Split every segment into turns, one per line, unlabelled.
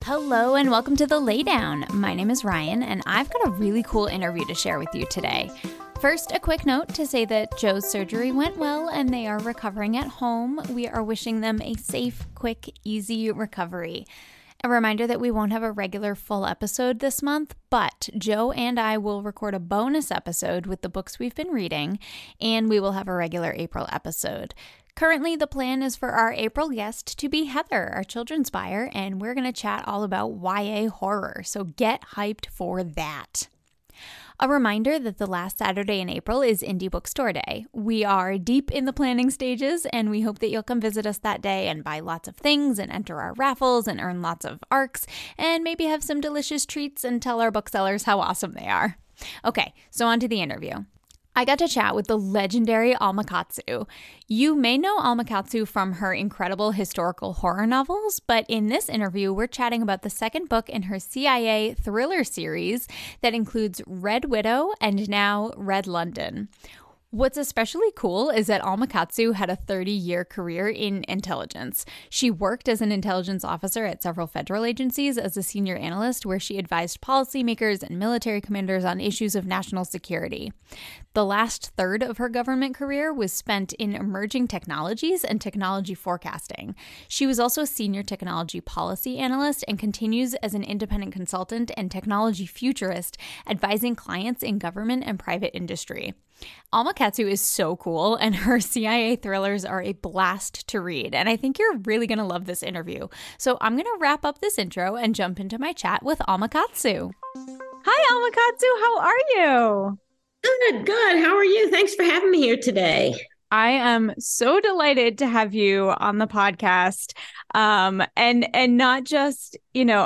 Hello and welcome to The Laydown. My name is Ryan and I've got a really cool interview to share with you today. First, a quick note to say that Joe's surgery went well and they are recovering at home. We are wishing them a safe, quick, easy recovery. A reminder that we won't have a regular full episode this month, but Joe and I will record a bonus episode with the books we've been reading, and we will have a regular April episode. Currently, the plan is for our April guest to be Heather, our children's buyer, and we're going to chat all about YA horror, so get hyped for that. A reminder that the last Saturday in April is Indie Bookstore Day. We are deep in the planning stages, and we hope that you'll come visit us that day and buy lots of things and enter our raffles and earn lots of ARCs and maybe have some delicious treats and tell our booksellers how awesome they are. Okay, so on to the interview. I got to chat with the legendary Alma Katsu. You may know Alma Katsu from her incredible historical horror novels, but in this interview, we're chatting about the second book in her CIA thriller series that includes Red Widow and now Red London. What's especially cool is that Alma Katsu had a 30-year career in intelligence. She worked as an intelligence officer at several federal agencies as a senior analyst where she advised policymakers and military commanders on issues of national security. The last third of her government career was spent in emerging technologies and technology forecasting. She was also a senior technology policy analyst and continues as an independent consultant and technology futurist, advising clients in government and private industry. Alma Katsu is so cool, and her CIA thrillers are a blast to read, and I think you're really going to love this interview. So I'm going to wrap up this intro and jump into my chat with Alma Katsu. Hi, Alma Katsu. How are you?
Good. How are you? Thanks for having me here today.
I am so delighted to have you on the podcast. And not just,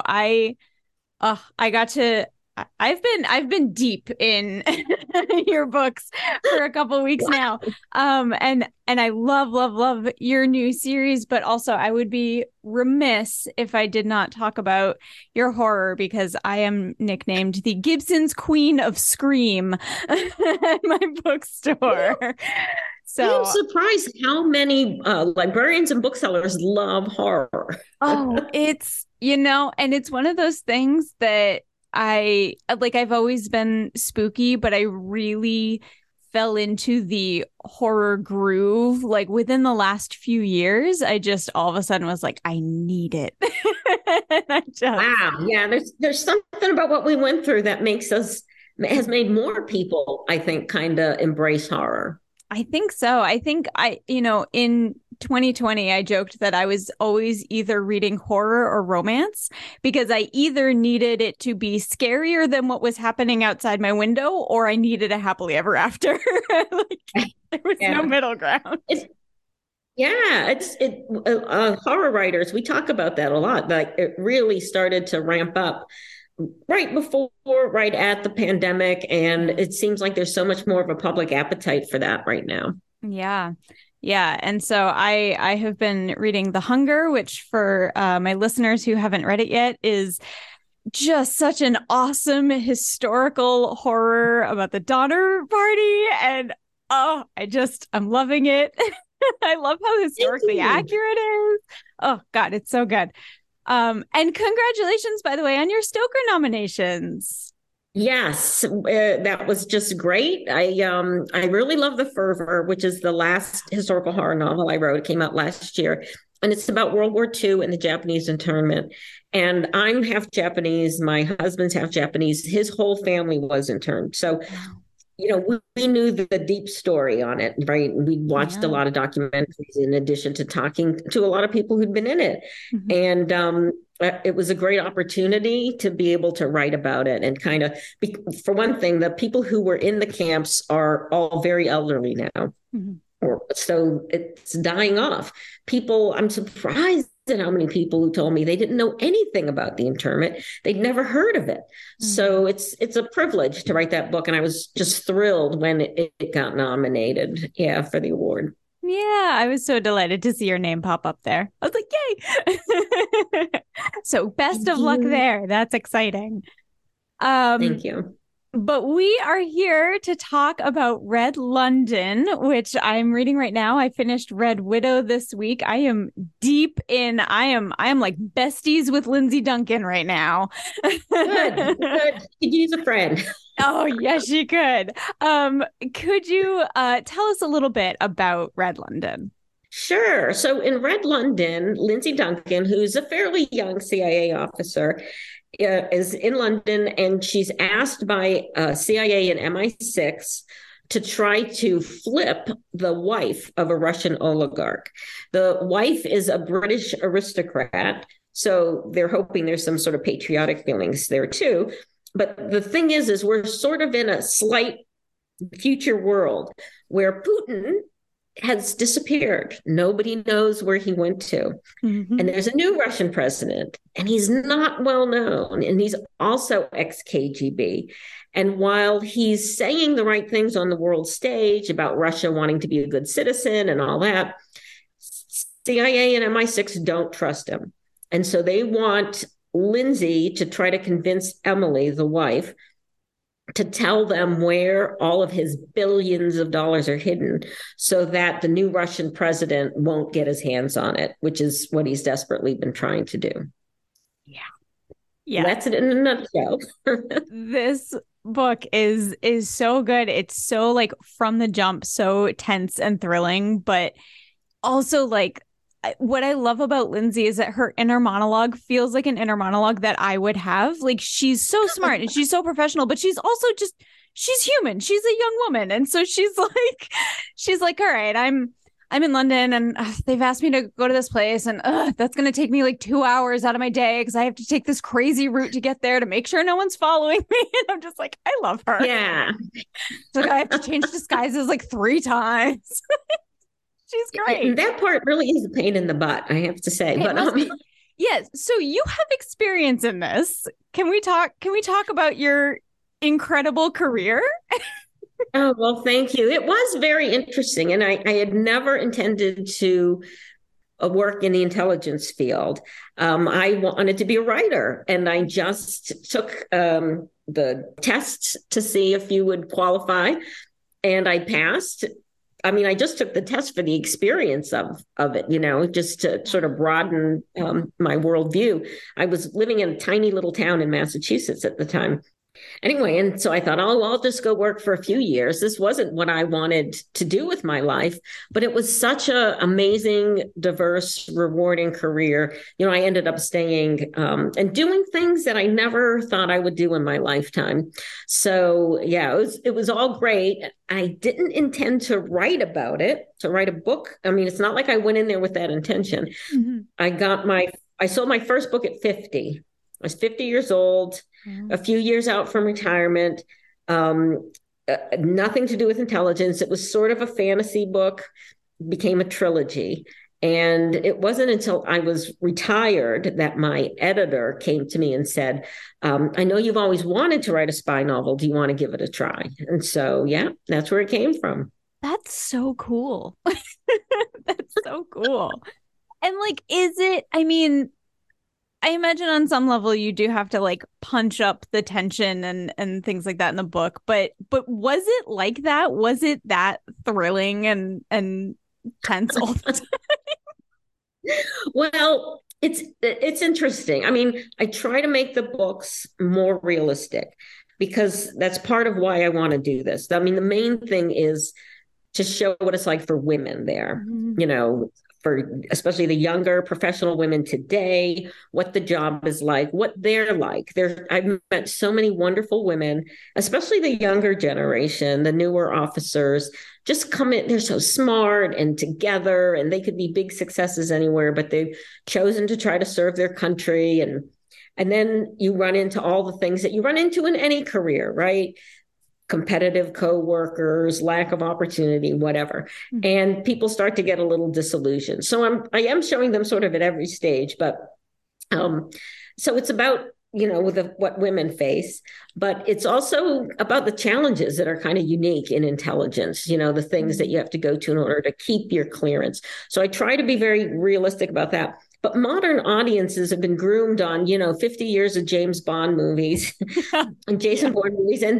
I've been deep in your books for a couple of weeks now. And I love your new series, but also I would be remiss if I did not talk about your horror because I am nicknamed the Gibson's Queen of Scream at my bookstore. So
I'm surprised how many librarians and booksellers love horror.
It's, and it's one of those things that I've always been spooky, but I really fell into the horror groove. Like within the last few years, I just all of a sudden was like, I need it.
Wow. Yeah. There's something about what we went through that has made more people, I think, kind of embrace horror.
I think so. I think in 2020, I joked that I was always either reading horror or romance because I either needed it to be scarier than what was happening outside my window or I needed a happily ever after. There was no middle ground.
Horror writers, we talk about that a lot. Like it really started to ramp up right at the pandemic. And it seems like there's so much more of a public appetite for that right now.
Yeah. Yeah. And so I have been reading The Hunger, which for my listeners who haven't read it yet is just such an awesome historical horror about the Donner Party. And I'm loving it. I love how historically accurate it is. Oh, God, it's so good. And congratulations, by the way, on your Stoker nominations.
Yes, that was just great. I really love The Fervor, which is the last historical horror novel I wrote. It came out last year, and it's about World War II and the Japanese internment. And I'm half Japanese. My husband's half Japanese. His whole family was interned. So we knew the deep story on it, right? We watched a lot of documentaries in addition to talking to a lot of people who'd been in it. Mm-hmm. And it was a great opportunity to be able to write about it and kind of, for one thing, the people who were in the camps are all very elderly now. Mm-hmm. So it's dying off. I'm surprised at how many people who told me they didn't know anything about the internment. They'd never heard of it. Mm-hmm. So it's a privilege to write that book. And I was just thrilled when it got nominated, for the award.
Yeah, I was so delighted to see your name pop up there. I was like, yay. So best of luck there. That's exciting.
Thank you.
But we are here to talk about Red London, which I'm reading right now. I finished Red Widow this week. I am deep in. I am like besties with Lindsay Duncan right now.
Good, good. Could use a friend.
Oh, yes, you could. Could you tell us a little bit about Red London?
Sure. So in Red London, Lindsay Duncan, who's a fairly young CIA officer, is in London, and she's asked by CIA and MI6 to try to flip the wife of a Russian oligarch. The wife is a British aristocrat, so they're hoping there's some sort of patriotic feelings there too. But the thing is we're sort of in a slight future world where Putin has disappeared. Nobody knows where he went to.
Mm-hmm.
And there's a new Russian president, and he's not well known, and he's also ex KGB. And while he's saying the right things on the world stage about Russia wanting to be a good citizen and all that, CIA and MI6 don't trust him. And so they want Lindsay to try to convince Emily, the wife, to tell them where all of his billions of dollars are hidden so that the new Russian president won't get his hands on it, which is what he's desperately been trying to do.
Yeah. Yeah.
That's it in a nutshell.
This book is so good. It's so like from the jump, so tense and thrilling, but also like what I love about Lindsay is that her inner monologue feels like an inner monologue that I would have. Like she's so smart and she's so professional, but she's also just she's human. She's a young woman. And so she's like, all right, I'm in London and they've asked me to go to this place and that's going to take me like 2 hours out of my day because I have to take this crazy route to get there to make sure no one's following me. And I'm just like, I love her.
Yeah.
So I have to change disguises like 3 times. She's great.
And that part really is a pain in the butt, I have to say. But
yes. So you have experience in this. Can we talk about your incredible career?
Oh, well, thank you. It was very interesting. And I had never intended to work in the intelligence field. I wanted to be a writer, and I just took the tests to see if you would qualify, and I passed. I mean, I just took the test for the experience of it, just to sort of broaden my worldview. I was living in a tiny little town in Massachusetts at the time. Anyway, and so I thought, oh, I'll just go work for a few years. This wasn't what I wanted to do with my life, but it was such an amazing, diverse, rewarding career. I ended up staying and doing things that I never thought I would do in my lifetime. So yeah, it was all great. I didn't intend to write about it, to write a book. I mean, it's not like I went in there with that intention. Mm-hmm. I sold my first book at 50. I was 50 years old. A few years out from retirement, nothing to do with intelligence. It was sort of a fantasy book, became a trilogy. And it wasn't until I was retired that my editor came to me and said, I know you've always wanted to write a spy novel. Do you want to give it a try? And so, yeah, that's where it came from.
That's so cool. That's so cool. And like, I imagine on some level you do have to like punch up the tension and things like that in the book, but was it like that? Was it that thrilling and tense all the time?
Well, it's interesting. I mean, I try to make the books more realistic because that's part of why I want to do this. I mean, the main thing is to show what it's like for women there, for especially the younger professional women today, what the job is like, what they're like. I've met so many wonderful women, especially the younger generation, the newer officers, just come in. They're so smart and together, and they could be big successes anywhere, but they've chosen to try to serve their country. And then you run into all the things that you run into in any career, right? Competitive coworkers, lack of opportunity, whatever. Mm-hmm. And people start to get a little disillusioned. So I am showing them sort of at every stage, but so it's about, what women face, but it's also about the challenges that are kind of unique in intelligence, the things that you have to go to in order to keep your clearance. So I try to be very realistic about that. But modern audiences have been groomed on, 50 years of James Bond movies and Jason Bourne movies. And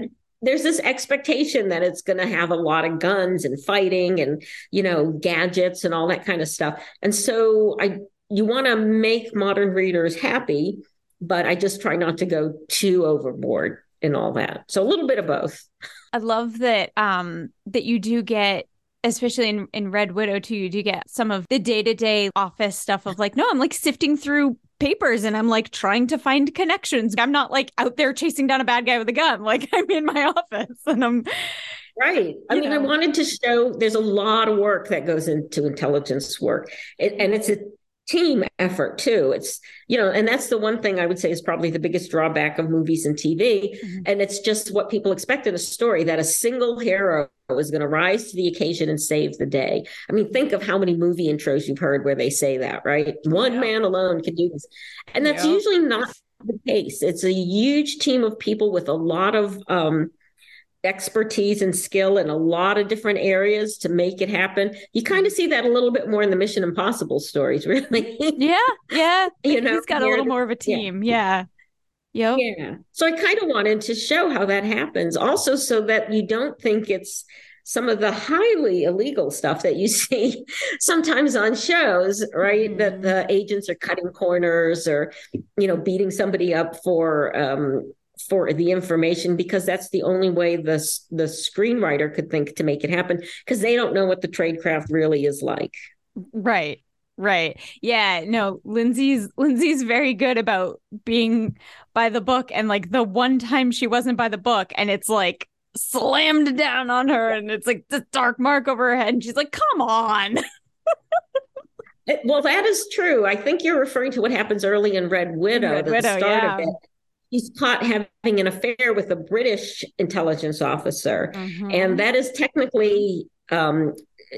there's this expectation that it's going to have a lot of guns and fighting and, gadgets and all that kind of stuff. And so you want to make modern readers happy, but I just try not to go too overboard in all that. So a little bit of both.
I love that that you do get, especially in Red Widow too, you do get some of the day-to-day office stuff of like, no, I'm like sifting through papers and I'm like trying to find connections. I'm not like out there chasing down a bad guy with a gun. Like I'm in my office and I'm
right. I mean, I wanted to show there's a lot of work that goes into intelligence work, and it's a team effort too. It's, and that's the one thing I would say is probably the biggest drawback of movies and TV. Mm-hmm. And it's just what people expect in a story, that a single hero is going to rise to the occasion and save the day. I mean, think of how many movie intros you've heard where they say that, right? One man alone can do this. And that's usually not the case. It's a huge team of people with a lot of expertise and skill in a lot of different areas to make it happen. You kind of see that a little bit more in the Mission Impossible stories, really.
Yeah. He's got a little more of a team. Yeah. Yep.
Yeah. So I kind of wanted to show how that happens also, so that you don't think it's some of the highly illegal stuff that you see sometimes on shows, right? Mm-hmm. That the agents are cutting corners or, beating somebody up for the information, because that's the only way the screenwriter could think to make it happen, because they don't know what the tradecraft really is like.
Right. Yeah, no, Lindsay's very good about being by the book, and like the one time she wasn't by the book and it's like slammed down on her and it's like this dark mark over her head and she's like, come on.
Well, that is true. I think you're referring to what happens early in Red Widow, at the start of it. He's caught having an affair with a British intelligence officer. Mm-hmm. And that is technically, not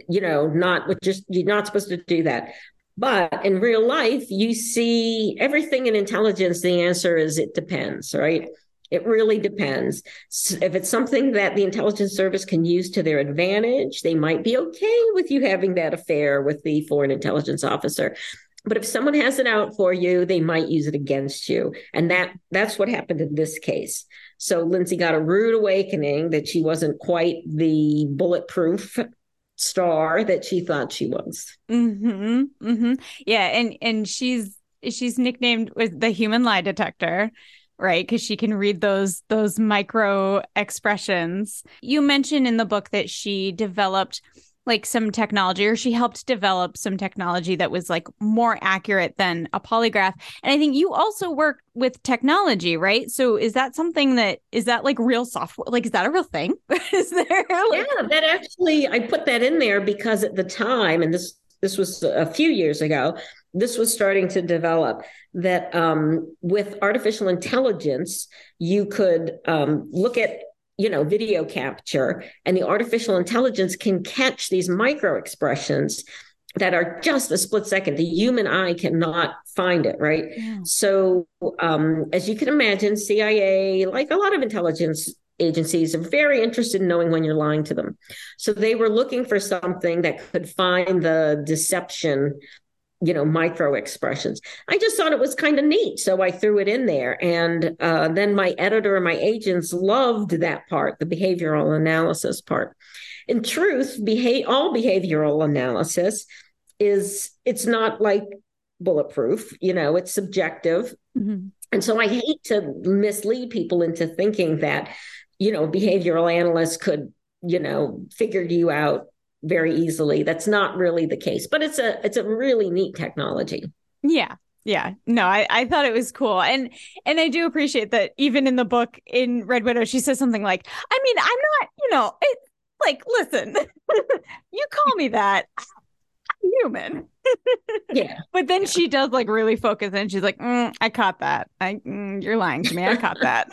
you're not supposed to do that. But in real life, you see everything in intelligence. The answer is it depends, right? It really depends. So if it's something that the intelligence service can use to their advantage, they might be okay with you having that affair with the foreign intelligence officer. But if someone has it out for you, they might use it against you. And that's what happened in this case. So Lindsay got a rude awakening that she wasn't quite the bulletproof star that she thought she was.
Mm-hmm. Mm-hmm. Yeah. And she's nicknamed with the human lie detector, right? Because she can read those micro expressions. You mentioned in the book that she developed like some technology, or she helped develop some technology that was like more accurate than a polygraph. And I think you also work with technology, right? So is that like real software? Like, is that a real thing? Is there?
Yeah, that actually, I put that in there because at the time, and this was a few years ago, this was starting to develop, that with artificial intelligence, you could look at video capture, and the artificial intelligence can catch these micro expressions that are just a split second. The human eye cannot find it, right? Yeah. So as you can imagine, CIA, like a lot of intelligence agencies, are very interested in knowing when you're lying to them. So they were looking for something that could find the deception, micro expressions. I just thought it was kind of neat. So I threw it in there. And then my editor and my agents loved that part, the behavioral analysis part. In truth, all behavioral analysis it's not like bulletproof, it's subjective. Mm-hmm. And so I hate to mislead people into thinking that, behavioral analysts could, figure you out very easily. That's not really the case, but it's a really neat technology.
Yeah. No, I thought it was cool. And I do appreciate that even in the book in Red Widow, she says something like, I mean, I'm not, it's like, listen, you call me that, I'm human.
Yeah.
But then she does like really focus and she's like, I caught that. You're lying to me. I caught that.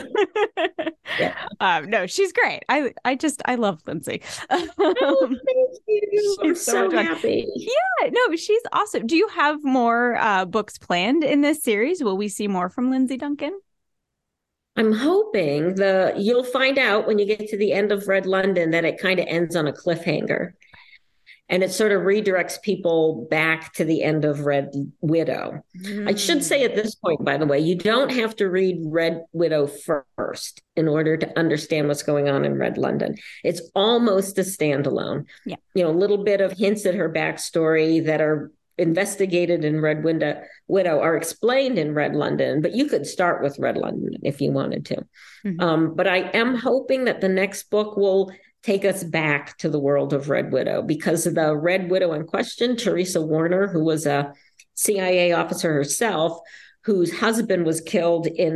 Yeah. No, she's great. I love Lindsay.
Thank you. I'm so happy.
Yeah, no, she's awesome. Do you have more books planned in this series? Will we see more from Lindsay Duncan?
I'm hoping you'll find out when you get to the end of Red London that it kind of ends on a cliffhanger. And it sort of redirects people back to the end of Red Widow. I should say at this point, by the way, you don't have to read Red Widow first in order to understand what's going on in Red London. It's almost a standalone.
Yeah.
You know, a little bit of hints at her backstory that are investigated in Red Widow are explained in Red London, but you could start with Red London if you wanted to. But I am hoping that the next book will take us back to the world of Red Widow, because the Red Widow in question, Teresa Warner, who was a CIA officer herself, whose husband was killed in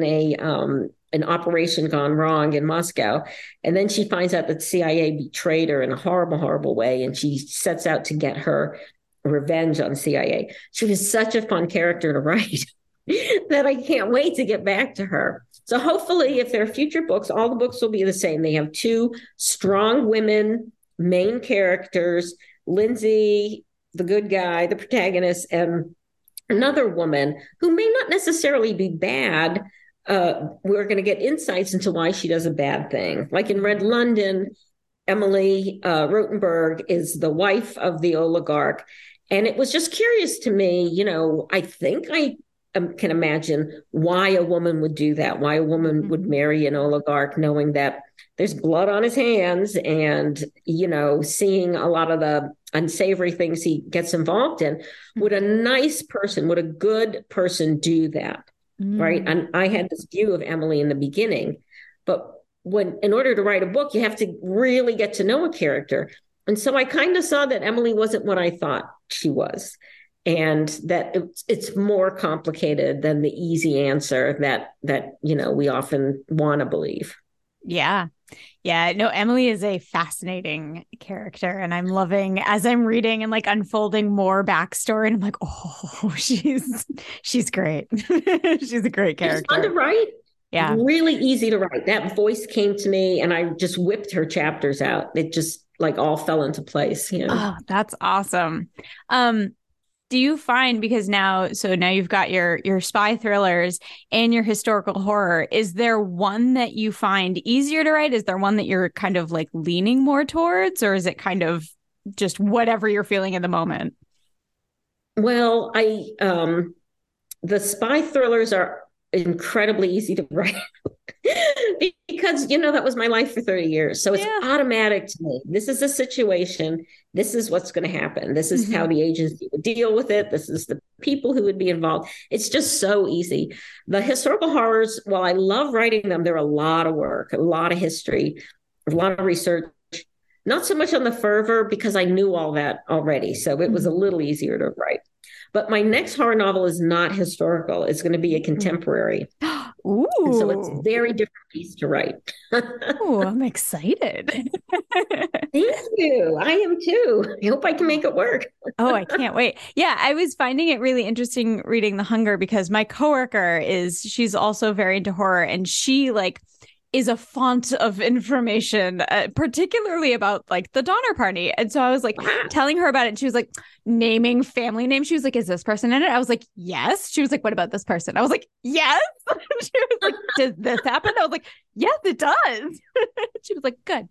an operation gone wrong in Moscow. And then she finds out that CIA betrayed her in a horrible, horrible way. And she sets out to get her revenge on CIA. She was such a fun character to write that I can't wait to get back to her. So hopefully, if there are future books, all the books will be the same. They have two strong women main characters, Lindsay, the good guy, the protagonist, and another woman who may not necessarily be bad. We're going to get insights into why she does a bad thing. Like in Red London, Emily Rotenberg is the wife of the oligarch. And it was just curious to me, you know, I think I can imagine why a woman would do that, why a woman would marry an oligarch, knowing that there's blood on his hands and, you know, seeing a lot of the unsavory things he gets involved in. Would a nice person, would a good person do that? Right. And I had this view of Emily in the beginning, but in order to write a book, you have to really get to know a character. And so I kind of saw that Emily wasn't what I thought she was, and that it's more complicated than the easy answer that you know we often want to believe.
Yeah. Yeah. No, Emily is a fascinating character, and I'm loving as I'm reading and like unfolding more backstory. And I'm like, oh, she's great. She's a great character.
She's fun to write.
Yeah.
Really easy to write. That voice came to me and I just whipped her chapters out. It just like all fell into place. You know?
Oh, that's awesome. Do you find, because now you've got your spy thrillers and your historical horror, is there one that you find easier to write? Is there one that you're kind of like leaning more towards, or is it kind of just whatever you're feeling in the moment?
Well, the spy thrillers are incredibly easy to write because, you know, that was my life for 30 years. So it's automatic to me. This is a situation. This is what's going to happen. This is how the agency would deal with it. This is the people who would be involved. It's just so easy. The historical horrors, while I love writing them, they're a lot of work, a lot of history, a lot of research. Not so much on the fervor because I knew all that already. So it was a little easier to write. But my next horror novel is not historical. It's going to be a contemporary.
Ooh.
And so it's a very different piece to write.
Oh, I'm excited.
Thank you. I am too. I hope I can make it work.
Oh, I can't wait. Yeah, I was finding it really interesting reading The Hunger because my coworker she's also very into horror, and she is a font of information, particularly about like the Donner Party. And so I was like telling her about it. And she was like naming family names. She was like, is this person in it? I was like, yes. She was like, what about this person? I was like, yes. She was like, does this happen? I was like, yes, it does. She was like, good.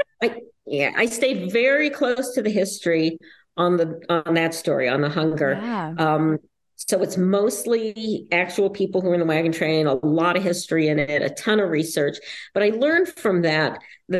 I stayed very close to the history on that story, on The Hunger.
Yeah.
So it's mostly actual people who were in the wagon train, a lot of history in it, a ton of research. But I learned from that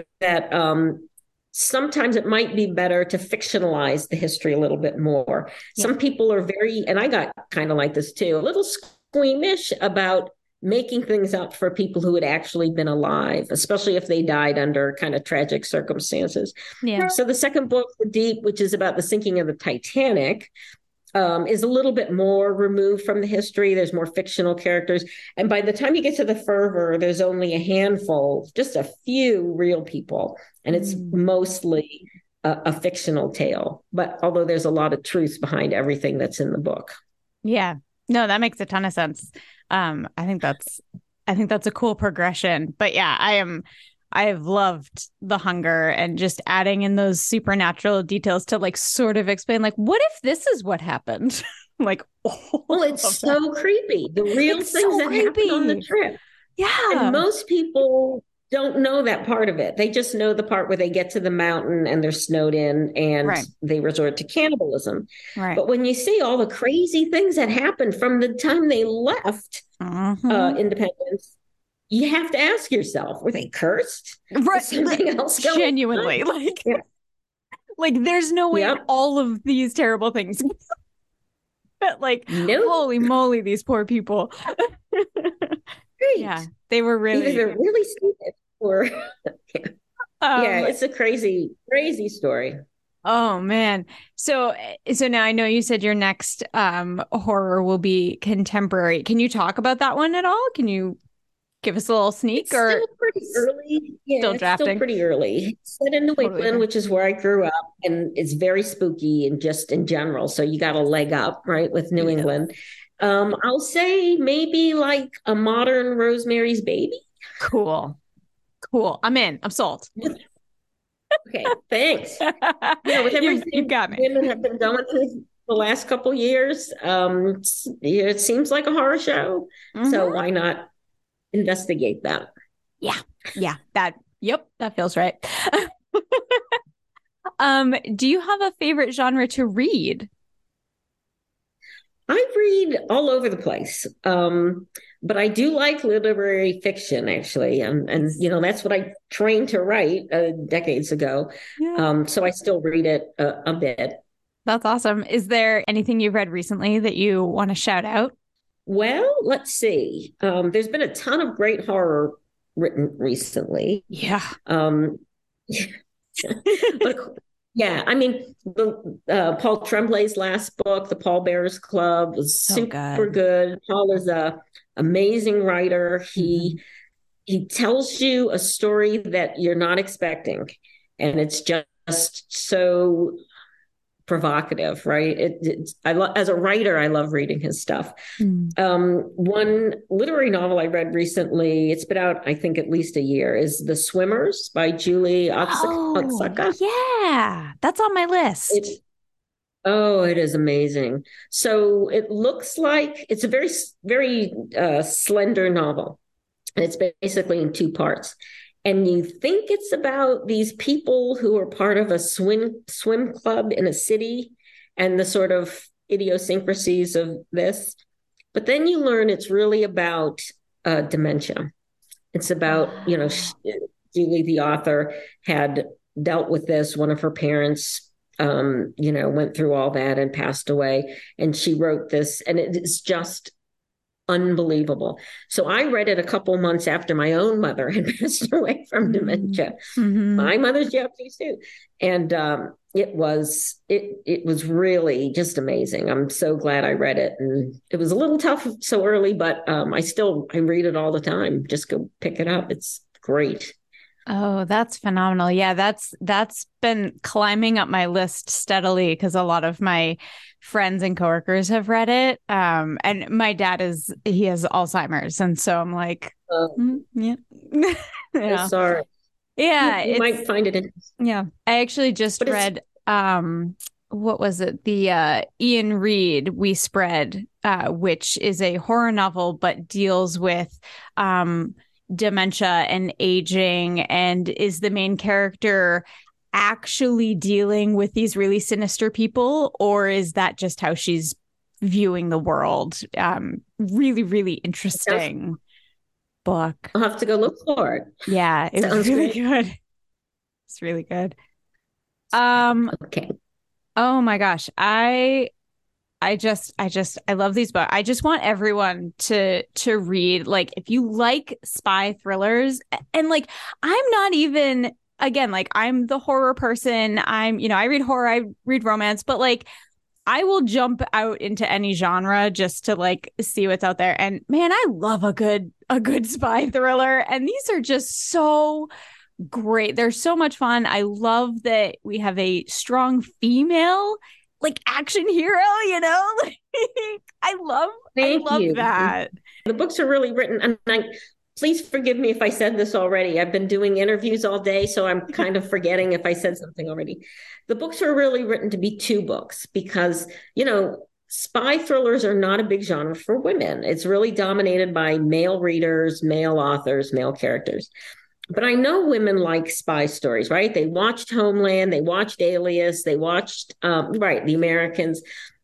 sometimes it might be better to fictionalize the history a little bit more. Yeah. Some people are and I got kind of like this too, a little squeamish about making things up for people who had actually been alive, especially if they died under kind of tragic circumstances.
Yeah.
So the second book, The Deep, which is about the sinking of the Titanic, is a little bit more removed from the history. There's more fictional characters. And by the time you get to the fervor, there's only a handful, just a few real people. And it's mostly a fictional tale. But although there's a lot of truth behind everything that's in the book.
Yeah. No, that makes a ton of sense. I think that's a cool progression. But yeah, I have loved The Hunger, and just adding in those supernatural details to like sort of explain, like, what if this is what happened? Like,
well, it's so creepy. The real things that happen on the trip.
Yeah.
And most people don't know that part of it. They just know the part where they get to the mountain and they're snowed in and
Right.
they resort to cannibalism.
Right.
But when you see all the crazy things that happened from the time they left
Mhm.
Independence, you have to ask yourself, were they cursed?
Right.
Is something else going
Genuinely,
on? Yeah.
like there's no way
Yep.
all of these terrible things. But like,
Nope.
holy moly, these poor people. Yeah,
Great.
they were
Either
really.
they're really stupid or yeah,
Um,
it's a crazy, crazy story.
oh man. So now I know you said your next horror will be contemporary. Can you talk about that one at all? Can you give us a little sneak
It's
or
still pretty early. Yeah,
still
it's still
drafting?
pretty early. It's set in New
Totally
England,
fair.
which is where I grew up, and it's very spooky and just in general. So you got a leg up, right, with New
Yeah.
England. I'll say maybe like a modern Rosemary's Baby.
Cool. Cool. I'm in. I'm sold.
Okay, thanks. With
You've
everything
got me.
women have been going through the last couple years, it seems like a horror show. So
Mhm.
why not investigate that?
Yeah. Yeah. Yep, that feels right. Do you have a favorite genre to read?
I read all over the place, but I do like literary fiction, actually, and that's what I trained to write decades ago.
Yeah.
So I still read it a bit.
That's awesome. Is there anything you've read recently that you want to shout out?
Well, let's see. There's been a ton of great horror written recently.
Yeah.
Um, but yeah, I mean, the Paul Tremblay's last book, The Paul Bearers Club, was
So
super
good.
good. Paul is a amazing writer.
Mhm.
He tells you a story that you're not expecting, and it's just so provocative, right? As a writer, I love reading his stuff.
Mm.
One literary novel I read recently, it's been out, I think, at least a year, is The Swimmers by Julie
Oh,
Otsuka.
yeah. That's on my list.
It is amazing. So it looks like it's a very, very slender novel. And it's basically in two parts. And you think it's about these people who are part of a swim club in a city and the sort of idiosyncrasies of this. But then you learn it's really about dementia. It's about,
Wow.
Julie, the author, had dealt with this. One of her parents, went through all that and passed away. And she wrote this, and it's just unbelievable. So I read it a couple months after my own mother had passed away from
Mm.
dementia.
Hmm.
My mother's Japanese too, and it was really just amazing. I'm so glad I read it, and it was a little tough so early, but I read it all the time. Just go pick it up. It's great.
Oh, that's phenomenal. Yeah, that's been climbing up my list steadily because a lot of my friends and coworkers have read it. And my dad he has Alzheimer's, and so I'm like, yeah.
So
Yeah.
sorry.
Yeah,
You might find it interesting,
yeah. I actually just
but it's
read what was it? The Ian Reid We Spread, which is a horror novel but deals with dementia and aging and is the main character actually dealing with these really sinister people, or is that just how she's viewing the world? Really, really interesting book.
I'll have to go look for it.
Yeah, it was
Sounds
really
great.
good. It's really good. Um,
Okay.
oh my gosh. I love these books. I just want everyone to read. Like, if you like spy thrillers, and like, I'm not even, again, like, I'm the horror person. I read horror, I read romance, but like, I will jump out into any genre just to like see what's out there. And man, I love a good spy thriller. And these are just so great. They're so much fun. I love that we have a strong female like action hero, Like, I
Thank
love
you.
that.
The books are really written, and please forgive me if I said this already. I've been doing interviews all day, so I'm kind of forgetting if I said something already. The books are really written to be two books because, spy thrillers are not a big genre for women. It's really dominated by male readers, male authors, male characters. But I know women like spy stories, right? They watched Homeland, they watched Alias, they watched, right, The Americans.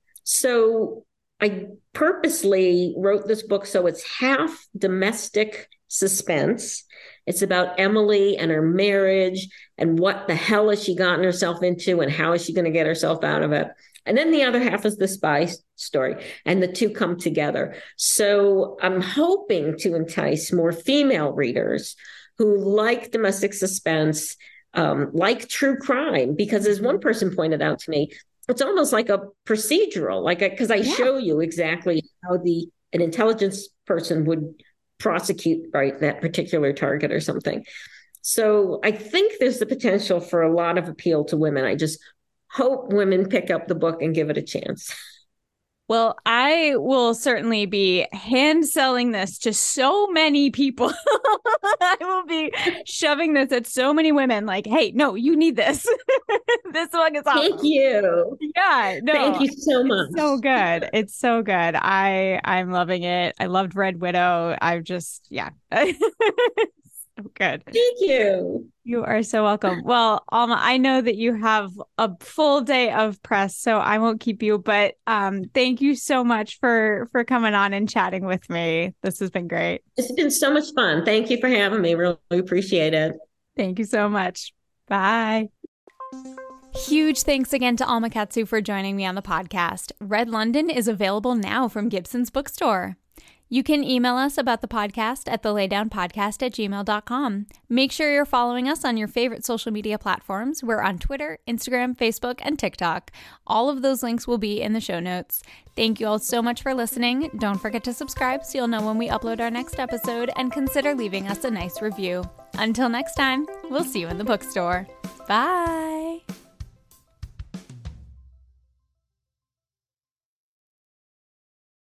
So I purposely wrote this book so it's half domestic suspense. It's about Emily and her marriage and what the hell has she gotten herself into and how is she going to get herself out of it. And then the other half is the spy story, and the two come together. So I'm hoping to entice more female readers who like domestic suspense, like true crime, because as one person pointed out to me, it's almost like a procedural, like because I show you exactly how an intelligence person would prosecute right that particular target or something. So I think there's the potential for a lot of appeal to women. I just hope women pick up the book and give it a chance.
Well, I will certainly be hand selling this to so many people. I will be shoving this at so many women like, hey, no, you need this. This one is awesome.
Thank you.
Yeah, no.
Thank you so much.
It's so good. It's so good. I'm loving it. I loved Red Widow. I've just, yeah. So good.
Thank you.
You are so welcome. Well, Alma, I know that you have a full day of press, so I won't keep you, but thank you so much for coming on and chatting with me. This has been great.
It's been so much fun. Thank you for having me. Really appreciate it.
Thank you so much. Bye. Huge thanks again to Alma Katsu for joining me on the podcast. Red London is available now from Gibson's Bookstore. You can email us about the podcast at thelaydownpodcast@gmail.com. Make sure you're following us on your favorite social media platforms. We're on Twitter, Instagram, Facebook, and TikTok. All of those links will be in the show notes. Thank you all so much for listening. Don't forget to subscribe so you'll know when we upload our next episode, and consider leaving us a nice review. Until next time, we'll see you in the bookstore. Bye!